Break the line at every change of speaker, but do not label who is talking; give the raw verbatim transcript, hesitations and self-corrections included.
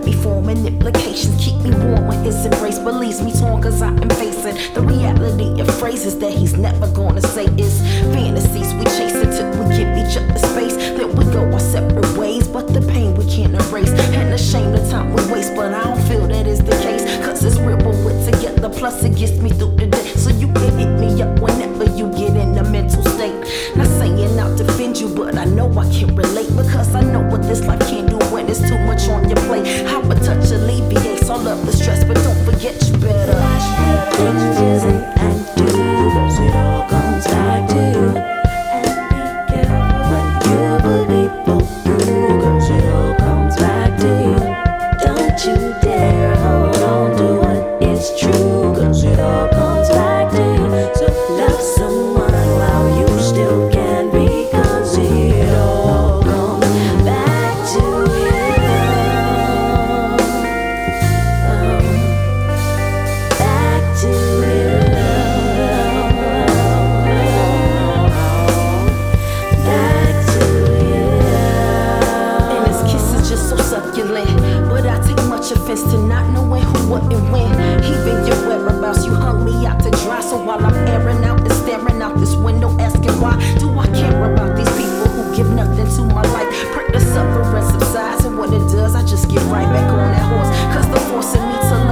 got me forming implications, keep me warm when his embrace, but leaves me torn cause I am facing the reality of phrases that he's never gonna say. Is fantasies we chase until we give each other space, then we go our separate ways, but the pain we can't erase, and the shame the time we waste. But I don't feel that is the case, cause it's real when we're together, plus it gets me through the day. So you can hit me up whenever you get in a mental state. Not saying I'll defend you, but I know I can relate, because I know what this life can do when it's too much on your plate. How a touch alleviates all of the stress, but don't forget you better watch the things you say and do, cause it all comes back to you. And be careful what you believe for through, cause it all comes back to you. Don't you dare hold on to what is true, cause it all comes back to you. So love someone while you still can, because it all comes back to you. Back to you. Back to you. And his kiss is just so succulent, but I take much offense to not knowing who, what, and when. Even your whereabouts, you hung me out to dry. So while I'm airing out and staring out this window, asking why do I care about these people who give nothing to my life? Pray the suffering subsides, and when it does, I just get right back on that horse. Cause the force in me to love